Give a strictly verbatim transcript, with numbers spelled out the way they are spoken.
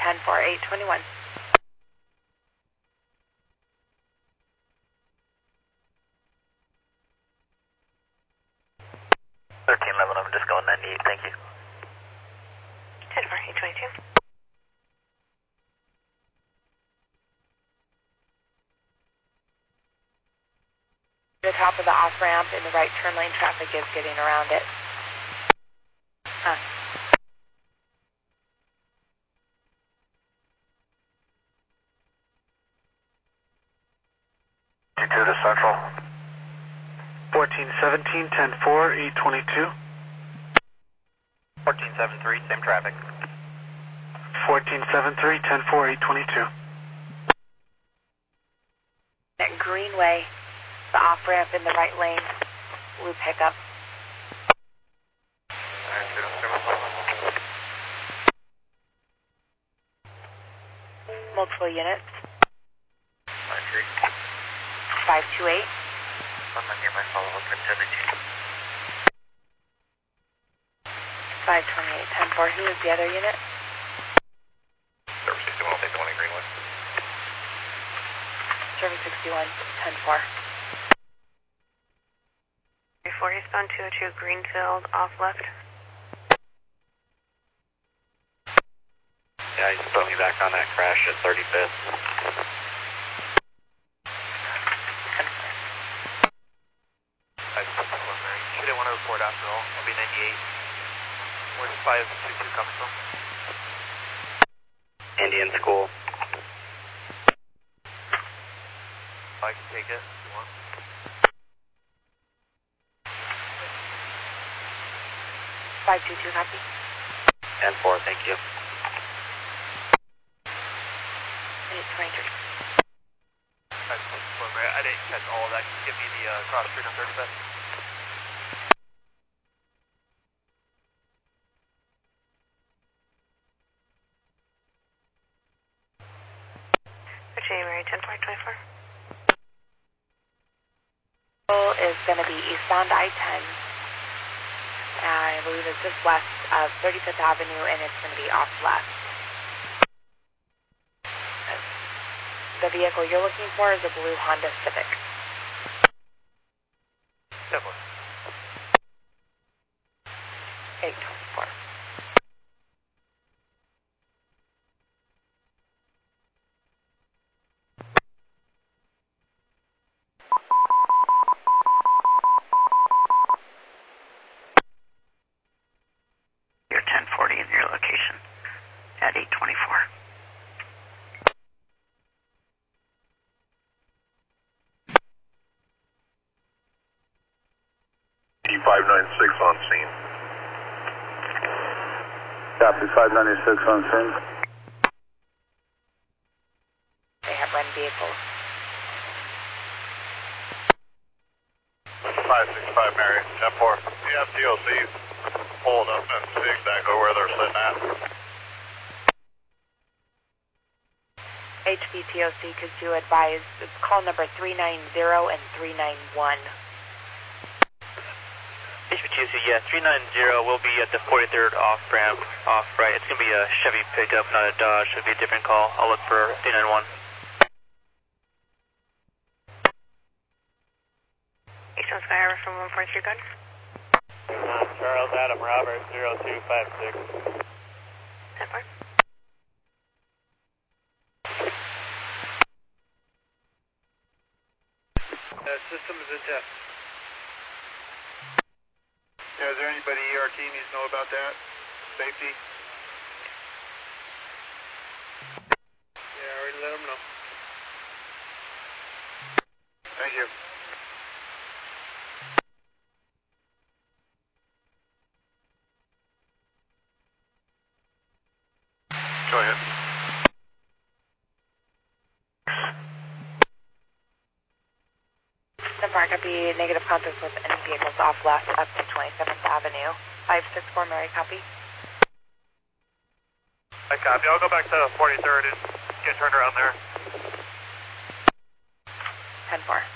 ten four, eight twenty-one. thirteen eleven, I'm just going ninety-eight, thank you. ten four, eight twenty-two. The top of the off-ramp in the right turn lane, traffic is getting around it. Huh. two two to Central. fourteen seventeen, ten four, eight twenty-two. fourteen seven three, same traffic. fourteen seventy-three, ten four, eight twenty-two. At Greenway, the off-ramp in the right lane, blue pickup. Multiple units. five three. five two eight. I'm not near my follow-up at seventeen. five twenty-eight, ten four. Who is the other unit? Service sixty-one, I'll take the one in Greenwood. Service sixty-one, ten four. four eastbound two oh two Greenfield, off left. Yeah, you can put me back on that crash at thirty-fifth. I didn't want to report after all. I'll be ninety-eight. Where's five two two coming from? Indian School. I can take it if you want. five two two, copy. ten four, thank you. eight twenty-three. I didn't catch all of that. Can you give me the uh, cross street on thirty-fifth? January ten four twenty-four. Is going to be eastbound I ten. I believe it's just west of thirty-fifth Avenue, and it's going to be off left. The vehicle you're looking for is a blue Honda Civic. Definitely. eight twenty-four. You're ten forty in your location at eight twenty-four. five ninety-six on scene. Copy, five ninety-six on scene. They have run vehicles. five six five Mary, ten four. We have T O Cs pulling up and see exactly where they're sitting at. H P T O C, could you advise, it's call number three nine zero and three nine one. H P T O C, yeah, three nine zero will be at the forty-third off ramp, off right. It's going to be a Chevy pickup, not a Dodge. Should be a different call. I'll look for three nine one. Eastern Sky Harbor from one four three gun. Charles Adam Robert, zero two five six. ten four. Uh, system is in test. Yeah, is there anybody E R T needs to know about that? Safety? Yeah, I already let them know. Thank you. Go ahead. The park will be negative contact with any vehicles off left up to twenty-seventh Avenue. five six four Mary, copy. I copy. I'll go back to forty-third and get turned around there. ten four.